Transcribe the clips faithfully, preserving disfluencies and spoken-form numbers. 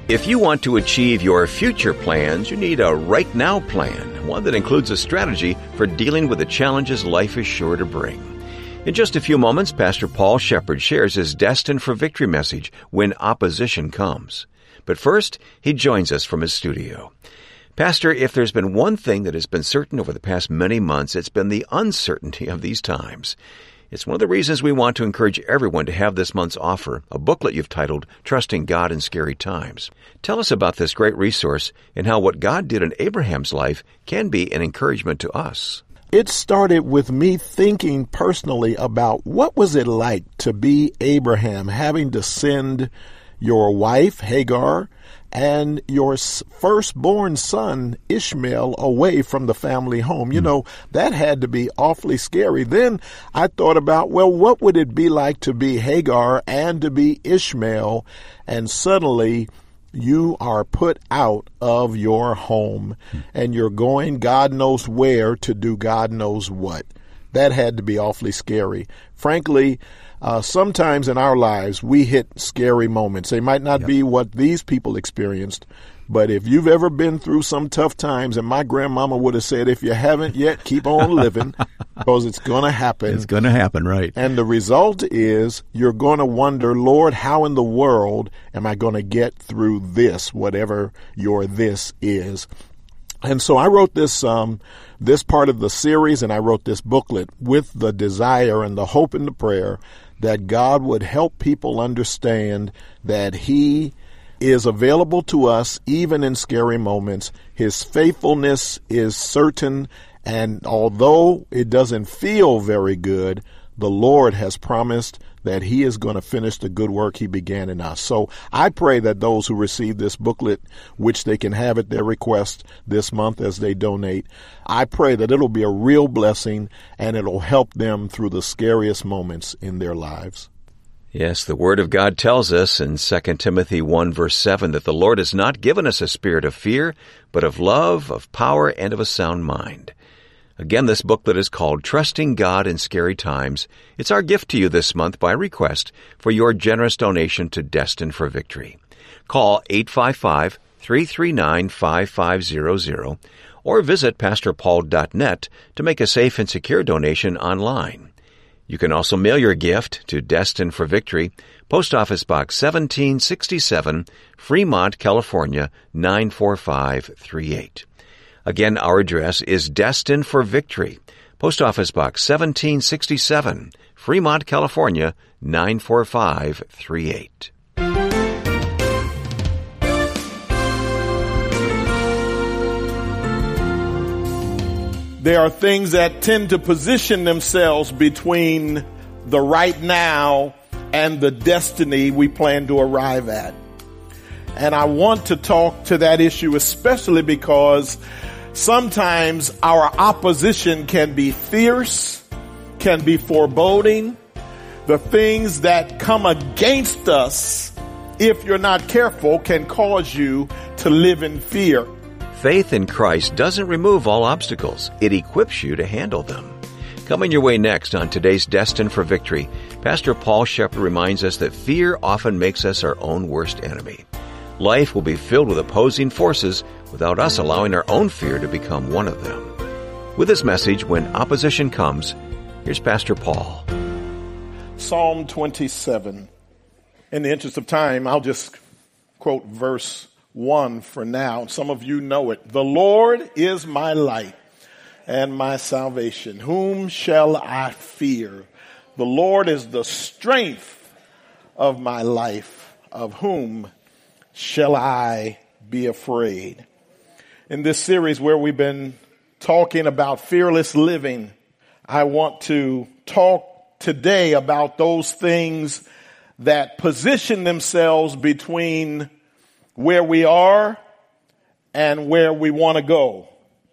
If you want to achieve your future plans, you need a right now plan, one that includes a strategy for dealing with the challenges life is sure to bring. In just a few moments, Pastor Paul Shepard shares his Destined for Victory message, When Opposition Comes. But first, he joins us from his studio. Pastor, if there's been one thing that has been certain over the past many months, it's been the uncertainty of these times. It's one of the reasons we want to encourage everyone to have this month's offer, a booklet you've titled Trusting God in Scary Times. Tell us about this great resource and how what God did in Abraham's life can be an encouragement to us. It started with me thinking personally about what was it like to be Abraham, having to send your wife, Hagar, and your firstborn son, Ishmael, away from the family home. You know, that had to be awfully scary. Then I thought about, well, what would it be like to be Hagar and to be Ishmael? And suddenly you are put out of your home and you're going God knows where to do God knows what. That had to be awfully scary. Frankly, Uh, sometimes in our lives, we hit scary moments. They might not yep. be what these people experienced, but if you've ever been through some tough times, and my grandmama would have said, if you haven't yet, keep on living, because it's going to happen. It's going to happen, right. And the result is you're going to wonder, Lord, how in the world am I going to get through this, whatever your this is? And so I wrote this um, this part of the series, and I wrote this booklet with the desire and the hope and the prayer that God would help people understand that He is available to us even in scary moments. His faithfulness is certain, and although it doesn't feel very good, the Lord has promised that He is going to finish the good work He began in us. So I pray that those who receive this booklet, which they can have at their request this month as they donate, I pray that it'll be a real blessing and it'll help them through the scariest moments in their lives. Yes, the Word of God tells us in Second Timothy one, verse seven, that the Lord has not given us a spirit of fear, but of love, of power, and of a sound mind. Again, this booklet is called Trusting God in Scary Times. It's our gift to you this month by request for your generous donation to Destined for Victory. Call eight five five, three three nine, five five zero zero or visit pastor paul dot net to make a safe and secure donation online. You can also mail your gift to Destined for Victory, Post Office Box seventeen sixty-seven, Fremont, California, nine four five three eight. Again, our address is Destined for Victory, Post Office Box seventeen sixty-seven, Fremont, California, nine four five three eight. There are things that tend to position themselves between the right now and the destiny we plan to arrive at. And I want to talk to that issue especially because sometimes our opposition can be fierce, can be foreboding. The things that come against us, if you're not careful, can cause you to live in fear. Faith in Christ doesn't remove all obstacles. It equips you to handle them. Coming your way next on today's Destined for Victory, Pastor Paul Shepard reminds us that fear often makes us our own worst enemy. Life will be filled with opposing forces without us allowing our own fear to become one of them. With this message, When Opposition Comes, here's Pastor Paul. Psalm twenty-seven. In the interest of time, I'll just quote verse one for now. Some of you know it. The Lord is my light and my salvation. Whom shall I fear? The Lord is the strength of my life. Of whom shall I be afraid? In this series where we've been talking about fearless living, I want to talk today about those things that position themselves between where we are and where we want to go.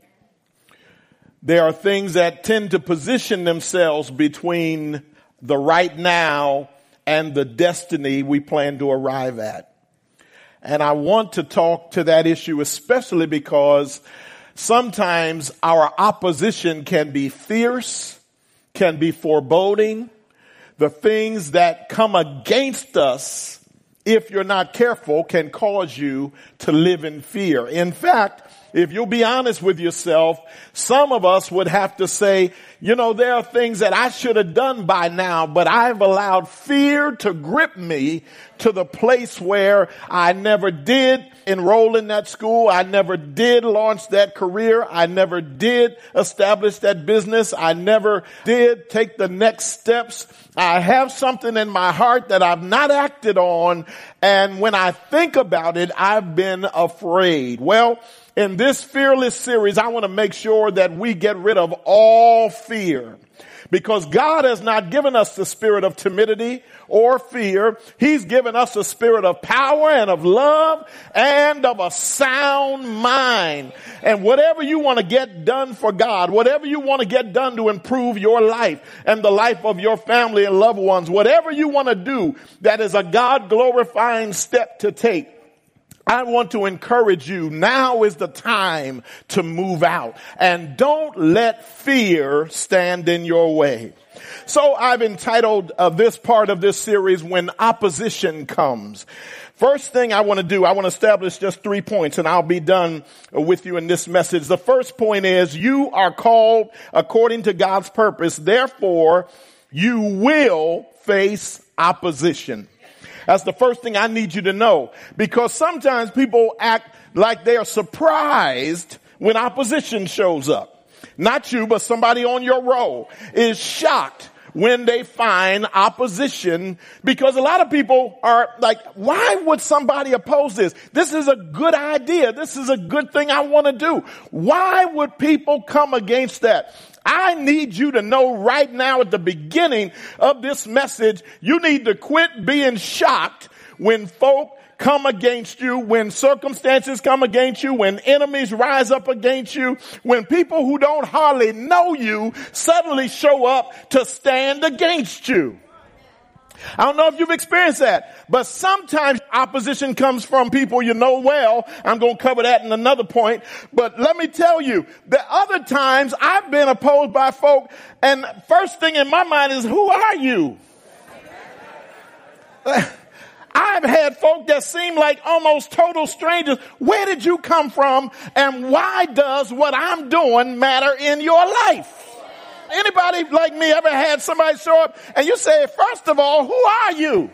There are things that tend to position themselves between the right now and the destiny we plan to arrive at. And I want to talk to that issue especially because sometimes our opposition can be fierce, can be foreboding. The things that come against us, if you're not careful, can cause you to live in fear. In fact, if you'll be honest with yourself, some of us would have to say, you know, there are things that I should have done by now, but I've allowed fear to grip me to the place where I never did enroll in that school. I never did launch that career. I never did establish that business. I never did take the next steps. I have something in my heart that I've not acted on. And when I think about it, I've been afraid. Well, in this Fearless series, I want to make sure that we get rid of all fear, because God has not given us the spirit of timidity or fear. He's given us a spirit of power and of love and of a sound mind. And whatever you want to get done for God, whatever you want to get done to improve your life and the life of your family and loved ones, whatever you want to do that is a God-glorifying step to take, I want to encourage you. Now is the time to move out, and don't let fear stand in your way. So I've entitled uh, this part of this series, When Opposition Comes. First thing I want to do, I want to establish just three points, and I'll be done with you in this message. The first point is, you are called according to God's purpose. Therefore, you will face opposition. That's the first thing I need you to know, because sometimes people act like they are surprised when opposition shows up. Not you, but somebody on your row is shocked when they find opposition, because a lot of people are like, why would somebody oppose this? This is a good idea. This is a good thing I want to do. Why would people come against that? I need you to know right now at the beginning of this message, you need to quit being shocked when folk come against you, when circumstances come against you, when enemies rise up against you, when people who don't hardly know you suddenly show up to stand against you. I don't know if you've experienced that, but sometimes opposition comes from people you know well. I'm going to cover that in another point. But let me tell you, the other times I've been opposed by folk, and first thing in my mind is, who are you? I've had folk that seem like almost total strangers. Where did you come from, and why does what I'm doing matter in your life? Anybody like me ever had somebody show up and you say, first of all, who are you?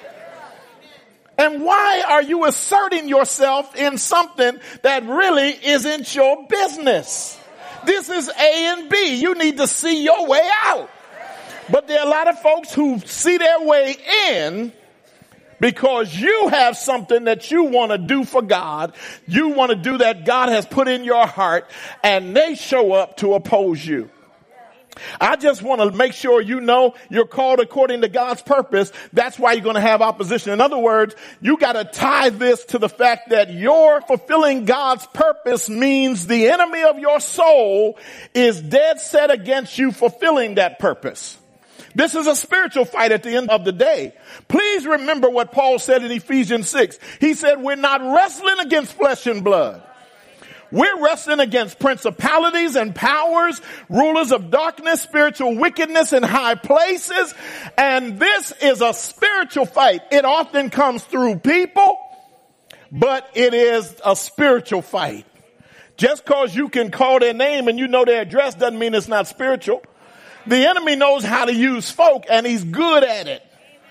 And why are you asserting yourself in something that really isn't your business? This is A and B. You need to see your way out. But there are a lot of folks who see their way in because you have something that you want to do for God. You want to do that God has put in your heart, and they show up to oppose you. I just want to make sure you know you're called according to God's purpose. That's why you're going to have opposition. In other words, you got to tie this to the fact that you're fulfilling God's purpose means the enemy of your soul is dead set against you fulfilling that purpose. This is a spiritual fight at the end of the day. Please remember what Paul said in Ephesians six. He said, we're not wrestling against flesh and blood. We're wrestling against principalities and powers, rulers of darkness, spiritual wickedness in high places. And this is a spiritual fight. It often comes through people, but it is a spiritual fight. Just because you can call their name and you know their address doesn't mean it's not spiritual. The enemy knows how to use folk, and he's good at it.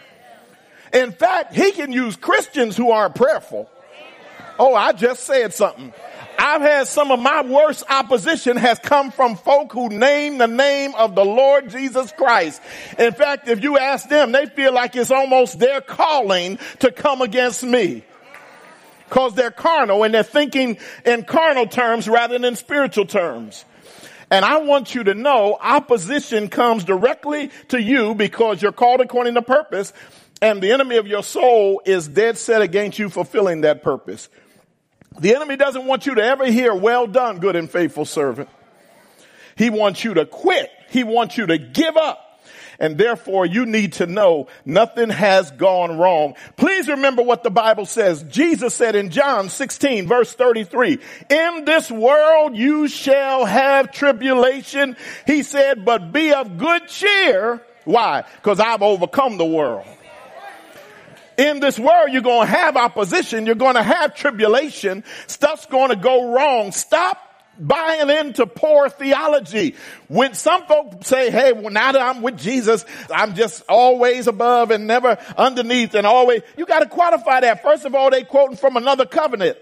In fact, he can use Christians who aren't prayerful. Oh, I just said something. I've had some of my worst opposition has come from folk who name the name of the Lord Jesus Christ. In fact, if you ask them, they feel like it's almost their calling to come against me. Because they're carnal and they're thinking in carnal terms rather than spiritual terms. And I want you to know opposition comes directly to you because you're called according to purpose, and the enemy of your soul is dead set against you fulfilling that purpose. The enemy doesn't want you to ever hear, well done, good and faithful servant. He wants you to quit. He wants you to give up. And therefore, you need to know nothing has gone wrong. Please remember what the Bible says. Jesus said in John sixteen, verse thirty-three, in this world you shall have tribulation. He said, but be of good cheer. Why? Because I've overcome the world. In this world, you're going to have opposition. You're going to have tribulation. Stuff's going to go wrong. Stop buying into poor theology. When some folks say, hey, well, now that I'm with Jesus, I'm just always above and never underneath and always. You got to qualify that. First of all, they quoting from another covenant.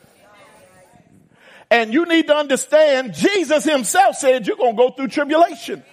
And you need to understand, Jesus himself said you're going to go through tribulation.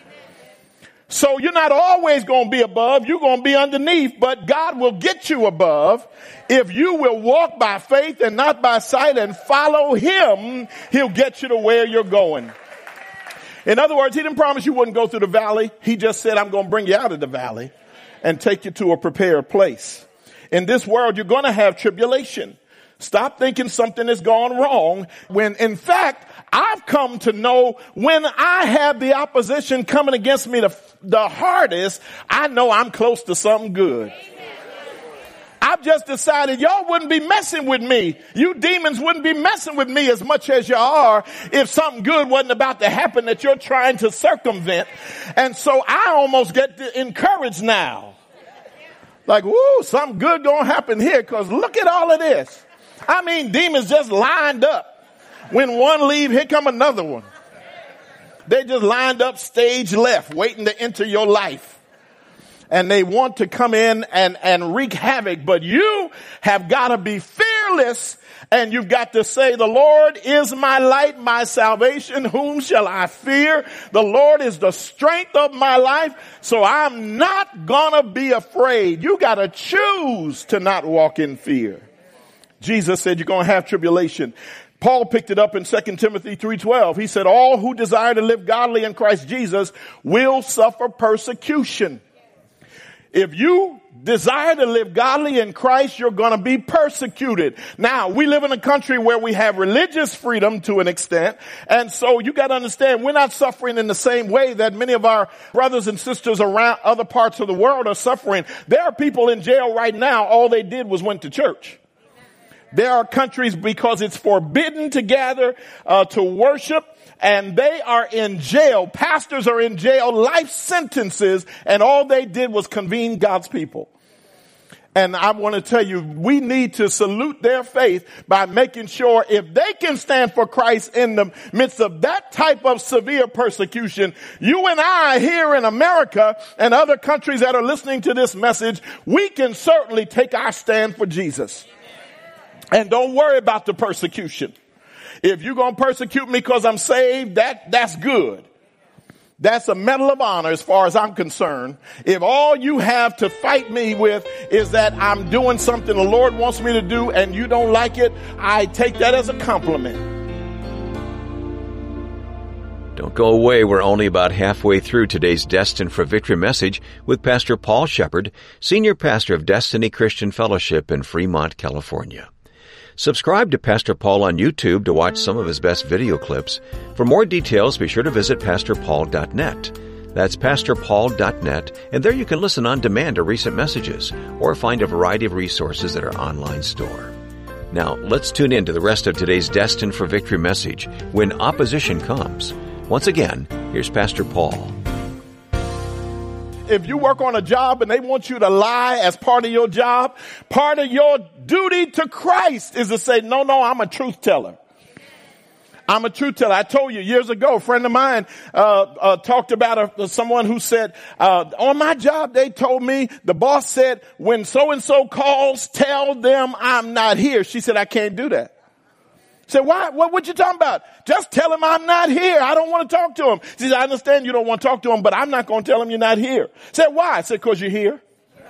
So you're not always going to be above. You're going to be underneath, but God will get you above. If you will walk by faith and not by sight and follow him, he'll get you to where you're going. In other words, he didn't promise you wouldn't go through the valley. He just said, I'm going to bring you out of the valley and take you to a prepared place. In this world, you're going to have tribulation. Stop thinking something has gone wrong when, in fact, I've come to know when I have the opposition coming against me the, the hardest, I know I'm close to something good. I've just decided y'all wouldn't be messing with me. You demons wouldn't be messing with me as much as you are if something good wasn't about to happen that you're trying to circumvent. And so I almost get encouraged now. Like, woo, something good gonna happen here because look at all of this. I mean, demons just lined up. When one leave, here come another one. They just lined up stage left, waiting to enter your life. And they want to come in and, and wreak havoc. But you have got to be fearless. And you've got to say, the Lord is my light, my salvation. Whom shall I fear? The Lord is the strength of my life. So I'm not going to be afraid. You got to choose to not walk in fear. Jesus said you're going to have tribulation. Paul picked it up in Second Timothy three twelve. He said, all who desire to live godly in Christ Jesus will suffer persecution. If you desire to live godly in Christ, you're going to be persecuted. Now, we live in a country where we have religious freedom to an extent. And so you got to understand, we're not suffering in the same way that many of our brothers and sisters around other parts of the world are suffering. There are people in jail right now. All they did was went to church. There are countries because it's forbidden to gather, uh, to worship, and they are in jail. Pastors are in jail, life sentences, and all they did was convene God's people. And I want to tell you, we need to salute their faith by making sure if they can stand for Christ in the midst of that type of severe persecution, you and I here in America and other countries that are listening to this message, we can certainly take our stand for Jesus. And don't worry about the persecution. If you're going to persecute me because I'm saved, that, that's good. That's a medal of honor as far as I'm concerned. If all you have to fight me with is that I'm doing something the Lord wants me to do and you don't like it, I take that as a compliment. Don't go away. We're only about halfway through today's Destined for Victory message with Pastor Paul Shepard, Senior Pastor of Destiny Christian Fellowship in Fremont, California. Subscribe to Pastor Paul on YouTube to watch some of his best video clips. For more details, be sure to visit pastor paul dot net. That's pastor paul dot net, and there you can listen on demand to recent messages or find a variety of resources at our online store. Now, let's tune in to the rest of today's Destined for Victory message, When Opposition Comes. Once again, here's Pastor Paul. If you work on a job and they want you to lie as part of your job, part of your duty to Christ is to say, no, no, I'm a truth teller. I'm a truth teller. I told you years ago, a friend of mine uh, uh talked about a, someone who said, uh on my job, they told me, the boss said, when so-and-so calls, tell them I'm not here. She said, I can't do that. I said, why? What, what you talking about? Just tell him I'm not here. I don't want to talk to him. She said, I understand you don't want to talk to him, but I'm not going to tell him you're not here. I said, why? I said, because you're here.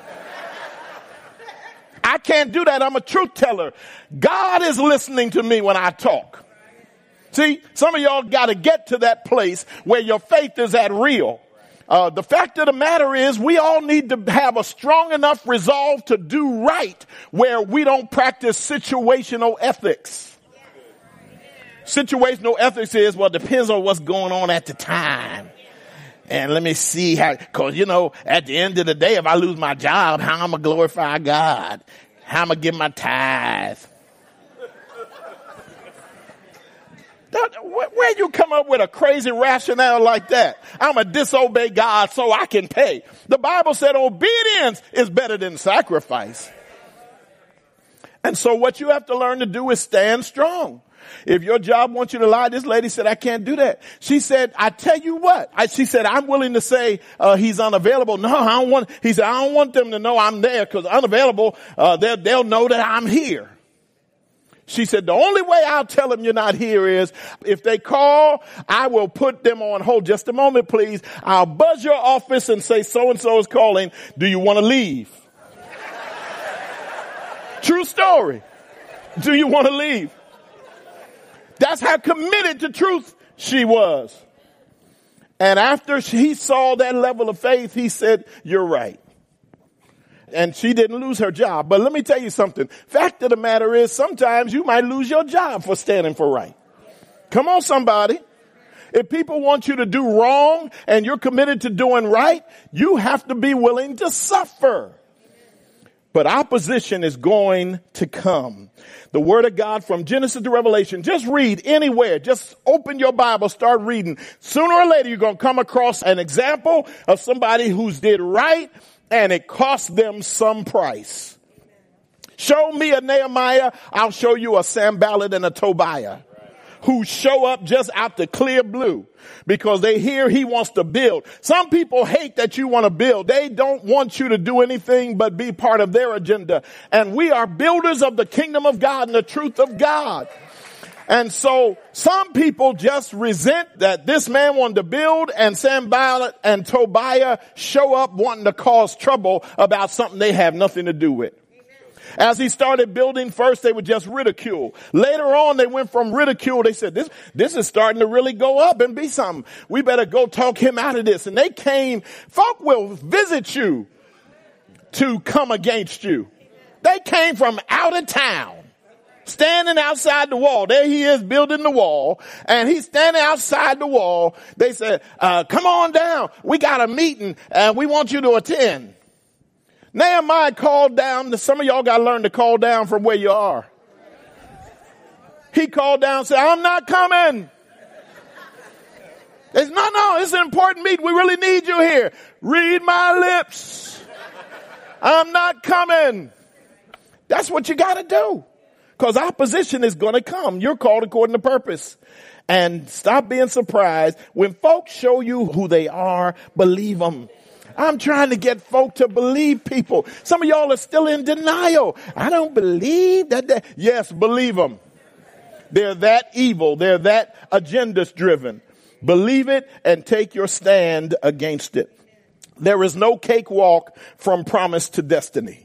I can't do that. I'm a truth teller. God is listening to me when I talk. See, some of y'all got to get to that place where your faith is at real. Uh, the fact of the matter is we all need to have a strong enough resolve to do right where we don't practice situational ethics. Situational ethics is, well, it depends on what's going on at the time. And let me see how, cause you know, at the end of the day, if I lose my job, how I'm going to glorify God? How I'm going to give my tithe? Where you come up with a crazy rationale like that? I'm going to disobey God so I can pay. The Bible said obedience is better than sacrifice. And so what you have to learn to do is stand strong. If your job wants you to lie, this lady said, I can't do that. She said, I tell you what. I, she said, I'm willing to say uh, he's unavailable. No, I don't want, he said, I don't want them to know I'm there because unavailable, uh, they'll, they'll know that I'm here. She said, the only way I'll tell them you're not here is if they call, I will put them on hold. Just a moment, please. I'll buzz your office and say so-and-so is calling. Do you want to leave? True story. Do you want to leave? That's how committed to truth she was. And after he saw that level of faith, he said, you're right. And she didn't lose her job. But let me tell you something. Fact of the matter is, sometimes you might lose your job for standing for right. Come on, somebody. If people want you to do wrong and you're committed to doing right, you have to be willing to suffer. But opposition is going to come. The word of God from Genesis to Revelation, just read anywhere. Just open your Bible, start reading. Sooner or later, you're going to come across an example of somebody who's did right and it cost them some price. Show me a Nehemiah, I'll show you a Sanballat and a Tobiah who show up just out the clear blue because they hear he wants to build. Some people hate that you want to build. They don't want you to do anything but be part of their agenda. And we are builders of the kingdom of God and the truth of God. And so some people just resent that this man wanted to build and Sanballat and Tobiah show up wanting to cause trouble about something they have nothing to do with. As he started building, first they would just ridicule. Later on, they went from ridicule. They said, this, this is starting to really go up and be something. We better go talk him out of this. And they came, folk will visit you to come against you. They came from out of town, standing outside the wall. There he is building the wall, and he's standing outside the wall. They said, uh, come on down. We got a meeting, and we want you to attend. Nehemiah called down. Some of y'all got to learn to call down from where you are. He called down and said, I'm not coming. It's, no, no, it's an important meeting. We really need you here. Read my lips. I'm not coming. That's what you got to do. Because opposition is going to come. You're called according to purpose. And stop being surprised. When folks show you who they are, believe them. I'm trying to get folk to believe people. Some of y'all are still in denial. I don't believe that. They, yes, believe them. They're that evil. They're that agendas driven. Believe it and take your stand against it. There is no cakewalk from promise to destiny.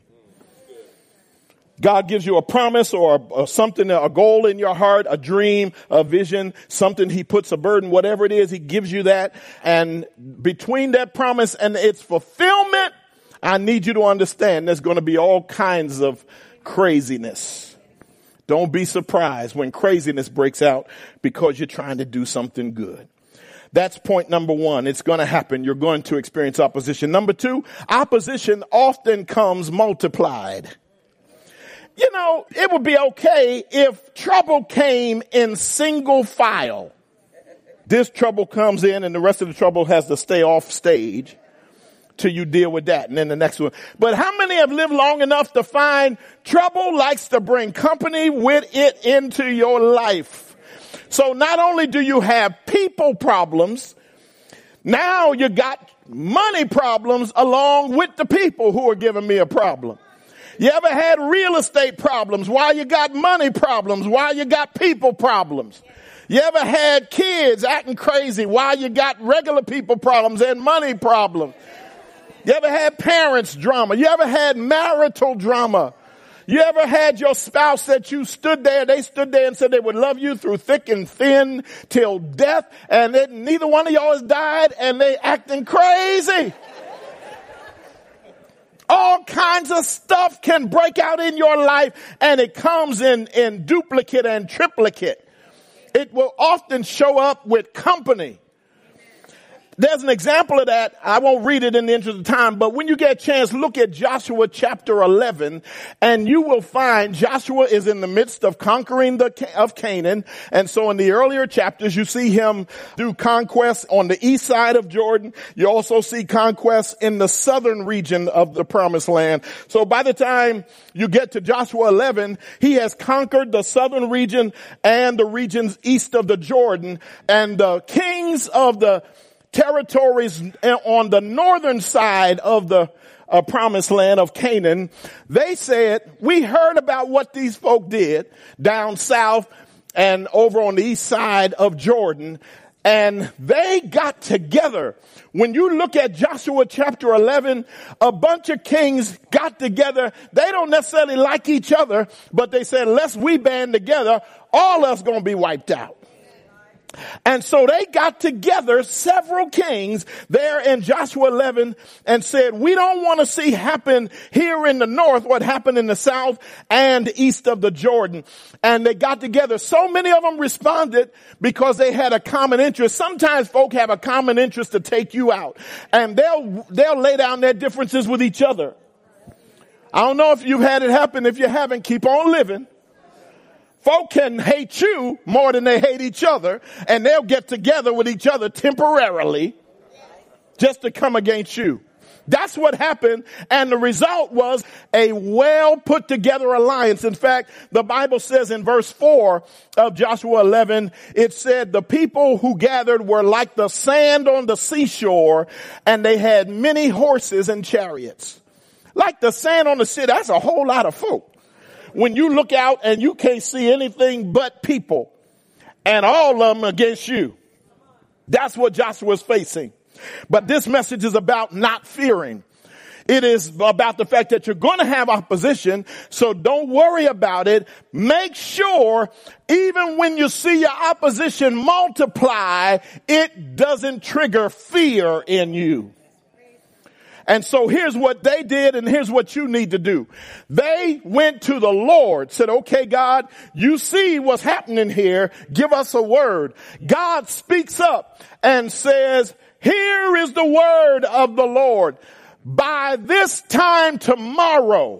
God gives you a promise or, or something, a goal in your heart, a dream, a vision, something he puts a burden, whatever it is, he gives you that. And between that promise and its fulfillment, I need you to understand there's going to be all kinds of craziness. Don't be surprised when craziness breaks out because you're trying to do something good. That's point number one. It's going to happen. You're going to experience opposition. Number two, opposition often comes multiplied. You know, it would be okay if trouble came in single file. This trouble comes in and the rest of the trouble has to stay off stage till you deal with that. And then the next one. But how many have lived long enough to find trouble likes to bring company with it into your life? So not only do you have people problems, now you got money problems along with the people who are giving me a problem. You ever had real estate problems? Why you got money problems? Why you got people problems? You ever had kids acting crazy? Why you got regular people problems and money problems? You ever had parents drama? You ever had marital drama? You ever had your spouse that you stood there, they stood there and said they would love you through thick and thin till death, and then neither one of y'all has died and they acting crazy? All kinds of stuff can break out in your life, and it comes in, in duplicate and triplicate. It will often show up with company. There's an example of that. I won't read it in the interest of time, but when you get a chance, look at Joshua chapter eleven, and you will find Joshua is in the midst of conquering the of Canaan. And so in the earlier chapters, you see him do conquests on the east side of Jordan. You also see conquests in the southern region of the promised land. So by the time you get to Joshua eleven, he has conquered the southern region and the regions east of the Jordan, and the kings of the territories on the northern side of the uh, promised land of Canaan, they said, we heard about what these folk did down south and over on the east side of Jordan, and they got together. When you look at Joshua chapter eleven, a bunch of kings got together. They don't necessarily like each other, but they said, unless we band together, all of us going to be wiped out. And so they got together, several kings there in Joshua eleven, and said, we don't want to see happen here in the north what happened in the south and east of the Jordan. And they got together. So many of them responded because they had a common interest. Sometimes folk have a common interest to take you out, and they'll, they'll lay down their differences with each other. I don't know if you've had it happen. If you haven't, keep on living. Folk can hate you more than they hate each other, and they'll get together with each other temporarily just to come against you. That's what happened, and the result was a well put together alliance. In fact, the Bible says in verse four of Joshua eleven, it said the people who gathered were like the sand on the seashore, and they had many horses and chariots. Like the sand on the sea, that's a whole lot of folk. When you look out and you can't see anything but people, and all of them against you. That's what Joshua's facing. But this message is about not fearing. It is about the fact that you're going to have opposition, so don't worry about it. Make sure even when you see your opposition multiply, it doesn't trigger fear in you. And so here's what they did, and here's what you need to do. They went to the Lord, said, okay, God, you see what's happening here. Give us a word. God speaks up and says, here is the word of the Lord. By this time tomorrow,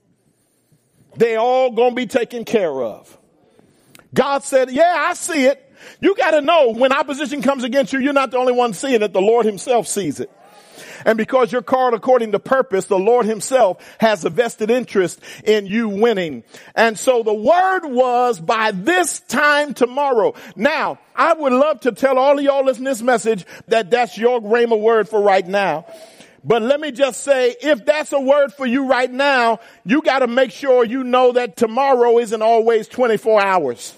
they all going to be taken care of. God said, yeah, I see it. You got to know when opposition comes against you, you're not the only one seeing it. The Lord himself sees it. And because you're called according to purpose, the Lord himself has a vested interest in you winning. And so the word was by this time tomorrow. Now, I would love to tell all of y'all listening to this message that that's your rhema word for right now. But let me just say, if that's a word for you right now, you got to make sure you know that tomorrow isn't always twenty-four hours.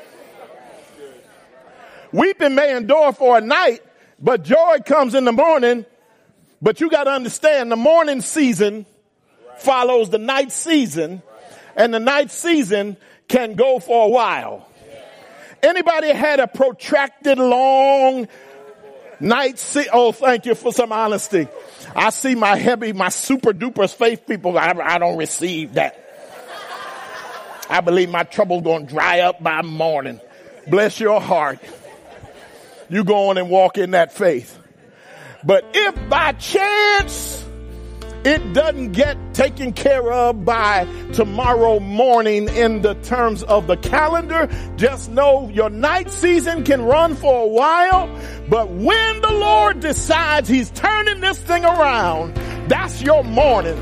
Weeping may endure for a night, but joy comes in the morning. But you got to understand the morning season follows the night season, and the night season can go for a while. Anybody had a protracted long night season? Oh, thank you for some honesty. I see my heavy, my super duper faith people. I, I don't receive that. I believe my trouble's going to dry up by morning. Bless your heart. You go on and walk in that faith. But if by chance it doesn't get taken care of by tomorrow morning in the terms of the calendar, just know your night season can run for a while. But when the Lord decides he's turning this thing around, that's your morning.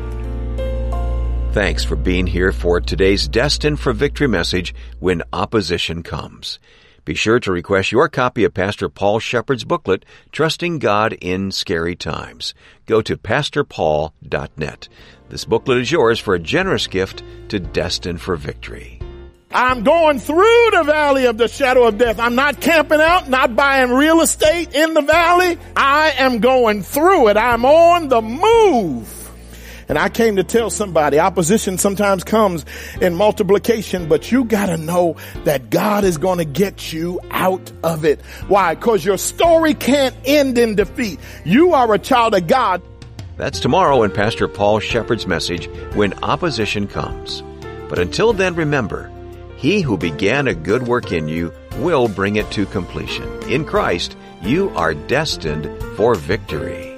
Thanks for being here for today's Destined for Victory message, When Opposition Comes. Be sure to request your copy of Pastor Paul Shepherd's booklet, Trusting God in Scary Times. Go to pastor paul dot net. This booklet is yours for a generous gift to Destined for Victory. I'm going through the valley of the shadow of death. I'm not camping out, not buying real estate in the valley. I am going through it. I'm on the move. And I came to tell somebody, opposition sometimes comes in multiplication, but you got to know that God is going to get you out of it. Why? Because your story can't end in defeat. You are a child of God. That's tomorrow in Pastor Paul Shepherd's message, When Opposition Comes. But until then, remember, He who began a good work in you will bring it to completion. In Christ, you are destined for victory.